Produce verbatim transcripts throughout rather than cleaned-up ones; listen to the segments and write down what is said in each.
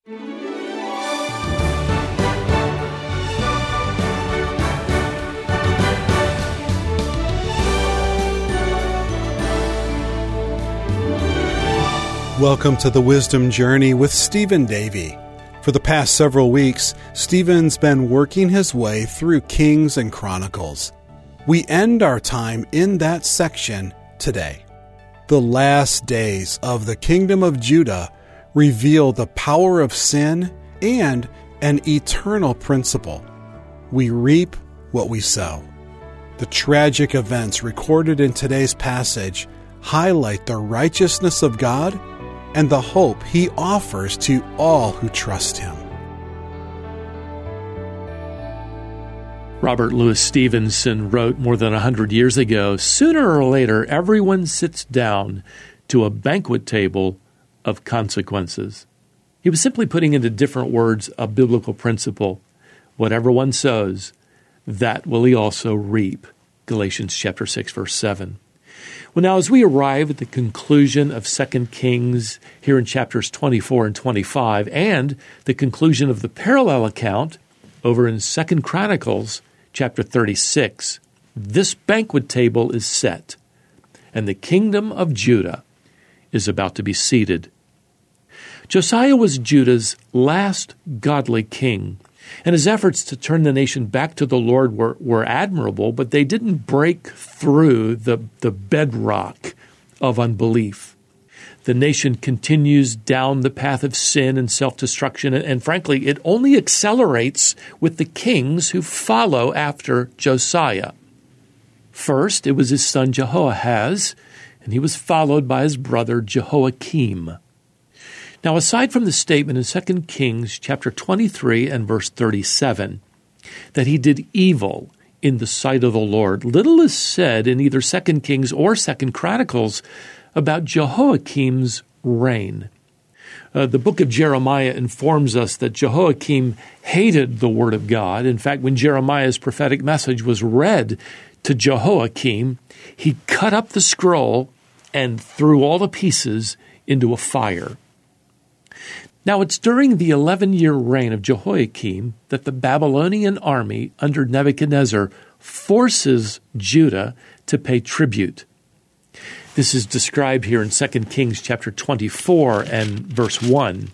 Welcome to the Wisdom Journey with Stephen Davey. For the past several weeks, Stephen's been working his way through Kings and Chronicles. We end our time in that section today. The last days of the Kingdom of Judah reveal the power of sin and an eternal principle. We reap what we sow. The tragic events recorded in today's passage highlight the righteousness of God and the hope He offers to all who trust Him. Robert Louis Stevenson wrote more than a hundred years ago, "Sooner or later, everyone sits down to a banquet table of consequences." He was simply putting into different words a biblical principle. Whatever one sows, that will he also reap. Galatians chapter six, verse seven. Well, now, as we arrive at the conclusion of Second Kings here in chapters twenty-four and twenty-five, and the conclusion of the parallel account over in Second Chronicles chapter thirty-six, this banquet table is set, and the kingdom of Judah is about to be seated. Josiah was Judah's last godly king, and his efforts to turn the nation back to the Lord were, were admirable, but they didn't break through the, the bedrock of unbelief. The nation continues down the path of sin and self-destruction, and, and frankly, it only accelerates with the kings who follow after Josiah. First, it was his son Jehoahaz, and he was followed by his brother Jehoiakim. Now, aside from the statement in Second Kings chapter twenty-three and verse thirty-seven that he did evil in the sight of the Lord, little is said in either Second Kings or Second Chronicles about Jehoiakim's reign. Uh, the book of Jeremiah informs us that Jehoiakim hated the word of God. In fact, when Jeremiah's prophetic message was read to Jehoiakim, he cut up the scroll and threw all the pieces into a fire. Now, it's during the eleven-year reign of Jehoiakim that the Babylonian army under Nebuchadnezzar forces Judah to pay tribute. This is described here in Second Kings chapter twenty-four and verse one.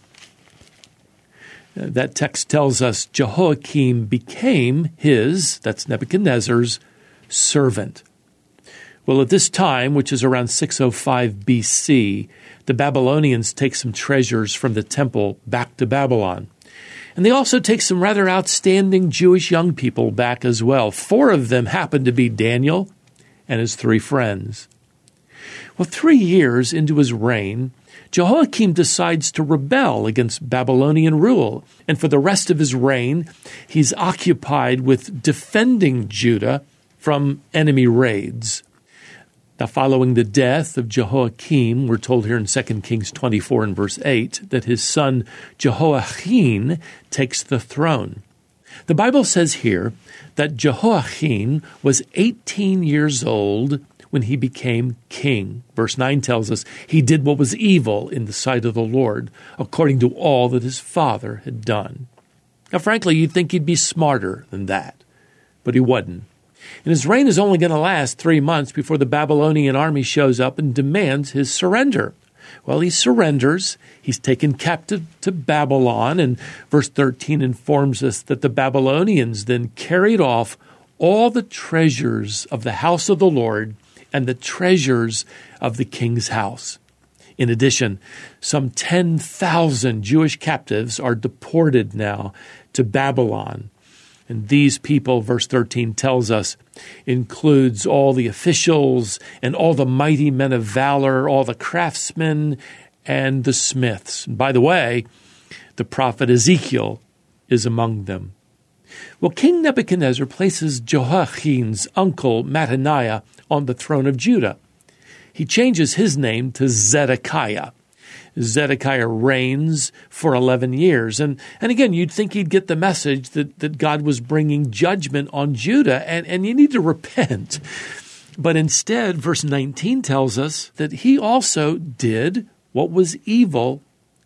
That text tells us Jehoiakim became his, that's Nebuchadnezzar's, servant. Well, at this time, which is around six oh five B C, the Babylonians take some treasures from the temple back to Babylon. And they also take some rather outstanding Jewish young people back as well. Four of them happen to be Daniel and his three friends. Well, three years into his reign, Jehoiakim decides to rebel against Babylonian rule. And for the rest of his reign, he's occupied with defending Judah from enemy raids. Now, following the death of Jehoiakim, we're told here in Second Kings twenty-four and verse eight that his son Jehoiachin takes the throne. The Bible says here that Jehoiachin was eighteen years old when he became king. Verse nine tells us he did what was evil in the sight of the Lord, according to all that his father had done. Now, frankly, you'd think he'd be smarter than that, but he wasn't. And his reign is only going to last three months before the Babylonian army shows up and demands his surrender. Well, he surrenders. He's taken captive to Babylon, and verse thirteen informs us that the Babylonians then carried off all the treasures of the house of the Lord and the treasures of the king's house. In addition, some ten thousand Jewish captives are deported now to Babylon. And these people, verse thirteen tells us, includes all the officials and all the mighty men of valor, all the craftsmen and the smiths. And by the way, the prophet Ezekiel is among them. Well, King Nebuchadnezzar places Jehoiachin's uncle Mattaniah on the throne of Judah. He changes his name to Zedekiah. Zedekiah reigns for eleven years. And, and again, you'd think he'd get the message that, that God was bringing judgment on Judah, and, and you need to repent. But instead, verse nineteen tells us that he also did what was evil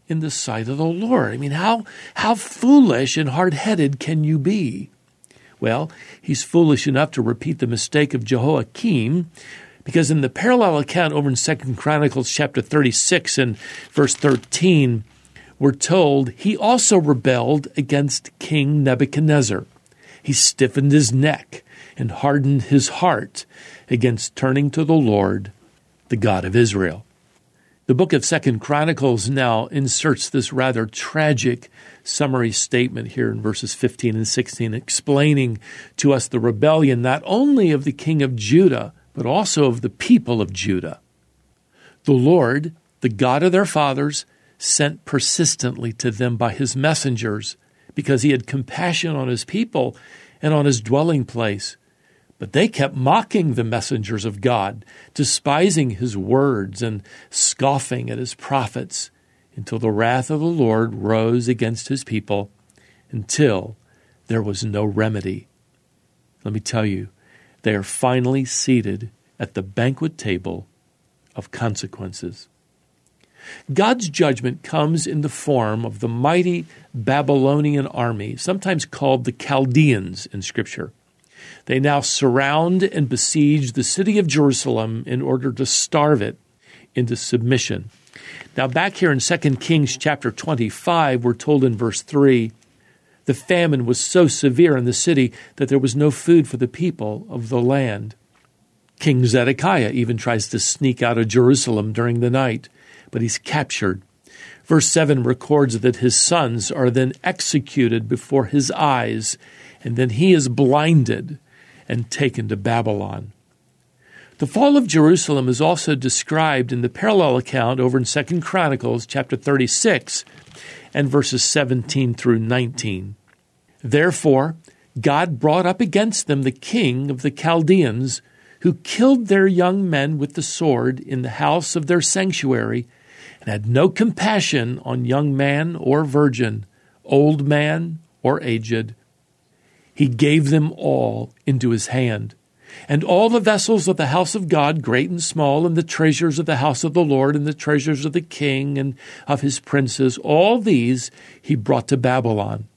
in the sight of the Lord. I mean, how, how foolish and hard-headed can you be? Well, he's foolish enough to repeat the mistake of Jehoiakim, because in the parallel account over in Second Chronicles chapter thirty-six and verse thirteen, we're told he also rebelled against King Nebuchadnezzar. He stiffened his neck and hardened his heart against turning to the Lord, the God of Israel. The book of Second Chronicles now inserts this rather tragic summary statement here in verses fifteen and sixteen, explaining to us the rebellion not only of the king of Judah, but also of the people of Judah. The Lord, the God of their fathers, sent persistently to them by his messengers, because he had compassion on his people and on his dwelling place. But they kept mocking the messengers of God, despising his words and scoffing at his prophets, until the wrath of the Lord rose against his people, until there was no remedy. Let me tell you, they are finally seated at the banquet table of consequences. God's judgment comes in the form of the mighty Babylonian army, sometimes called the Chaldeans in Scripture. They now surround and besiege the city of Jerusalem in order to starve it into submission. Now, back here in Second Kings chapter twenty-five, we're told in verse three, the famine was so severe in the city that there was no food for the people of the land. King Zedekiah even tries to sneak out of Jerusalem during the night, but he's captured. Verse seven records that his sons are then executed before his eyes, and then he is blinded and taken to Babylon. The fall of Jerusalem is also described in the parallel account over in Second Chronicles chapter thirty-six and verses seventeen through nineteen. Therefore, God brought up against them the king of the Chaldeans, who killed their young men with the sword in the house of their sanctuary, and had no compassion on young man or virgin, old man or aged. He gave them all into his hand. And all the vessels of the house of God, great and small, and the treasures of the house of the Lord, and the treasures of the king and of his princes, all these he brought to Babylon.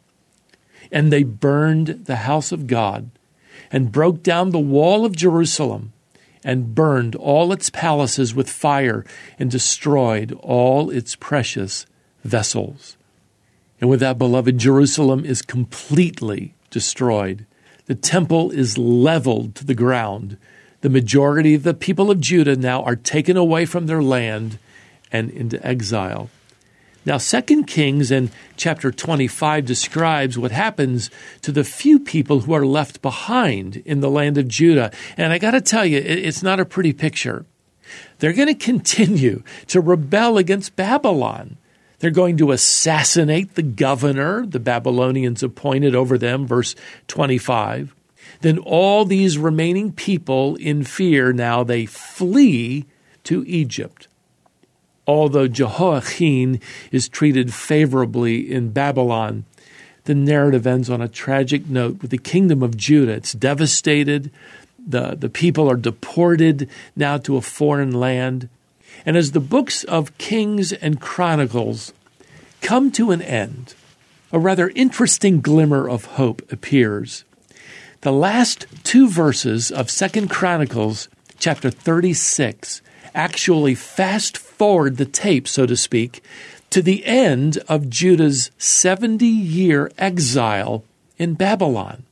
And they burned the house of God, and broke down the wall of Jerusalem, and burned all its palaces with fire, and destroyed all its precious vessels. And with that, beloved, Jerusalem is completely destroyed. The temple is leveled to the ground. The majority of the people of Judah now are taken away from their land and into exile. Now, Second Kings in chapter twenty-five describes what happens to the few people who are left behind in the land of Judah. And I got to tell you, it's not a pretty picture. They're going to continue to rebel against Babylon. They're going to assassinate the governor the Babylonians appointed over them, verse twenty-five. Then all these remaining people in fear, now they flee to Egypt. Although Jehoiakim is treated favorably in Babylon, the narrative ends on a tragic note with the kingdom of Judah. It's devastated. The, the people are deported now to a foreign land. And as the books of Kings and Chronicles come to an end, a rather interesting glimmer of hope appears. The last two verses of Second Chronicles chapter thirty-six actually fast forward the tape, so to speak, to the end of Judah's seventy-year exile in Babylon.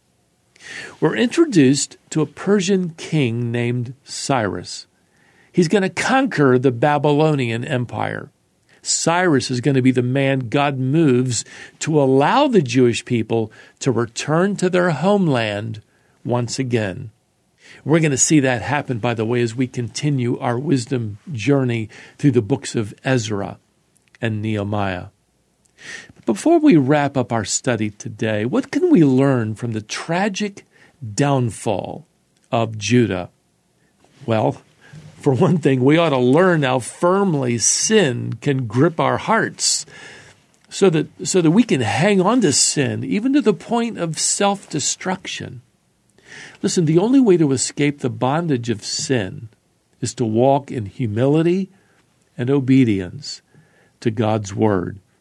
We're introduced to a Persian king named Cyrus. He's going to conquer the Babylonian Empire. Cyrus is going to be the man God moves to allow the Jewish people to return to their homeland once again. We're going to see that happen, by the way, as we continue our wisdom journey through the books of Ezra and Nehemiah. But before we wrap up our study today, what can we learn from the tragic downfall of Judah? Well, for one thing, we ought to learn how firmly sin can grip our hearts so that, so that we can hang on to sin, even to the point of self-destruction. Listen, the only way to escape the bondage of sin is to walk in humility and obedience to God's word.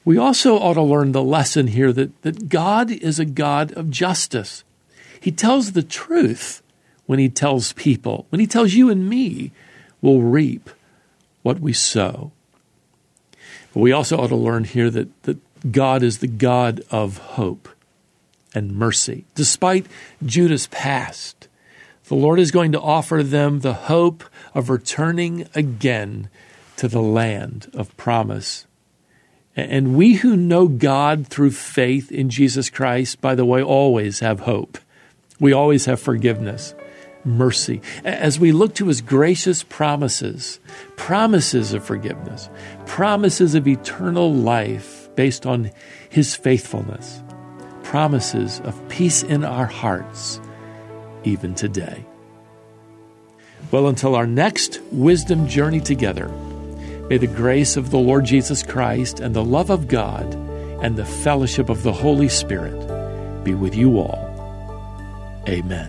We also ought to learn the lesson here that, that God is a God of justice. He tells the truth when he tells people, when he tells you and me, we'll reap what we sow. But we also ought to learn here that, that God is the God of hope and mercy. Despite Judah's past, the Lord is going to offer them the hope of returning again to the land of promise. And we who know God through faith in Jesus Christ, by the way, always have hope. We always have forgiveness, mercy. As we look to his gracious promises, promises of forgiveness, promises of eternal life based on his faithfulness, promises of peace in our hearts, even today. Well, until our next wisdom journey together, may the grace of the Lord Jesus Christ and the love of God and the fellowship of the Holy Spirit be with you all. Amen.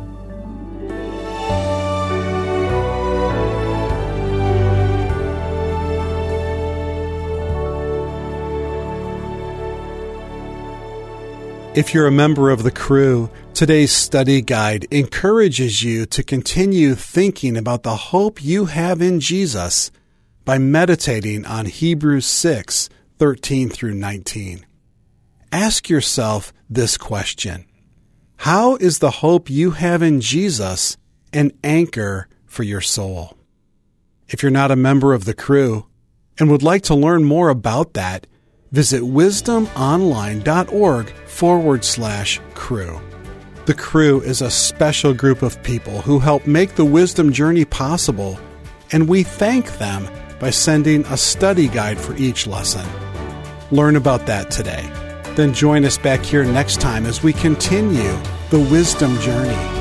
If you're a member of the crew, today's study guide encourages you to continue thinking about the hope you have in Jesus by meditating on Hebrews six, thirteen through nineteen. Ask yourself this question: how is the hope you have in Jesus an anchor for your soul? If you're not a member of the crew and would like to learn more about that, visit wisdomonline.org forward slash crew. The crew is a special group of people who help make the wisdom journey possible, and we thank them by sending a study guide for each lesson. Learn about that today. Then join us back here next time as we continue the wisdom journey.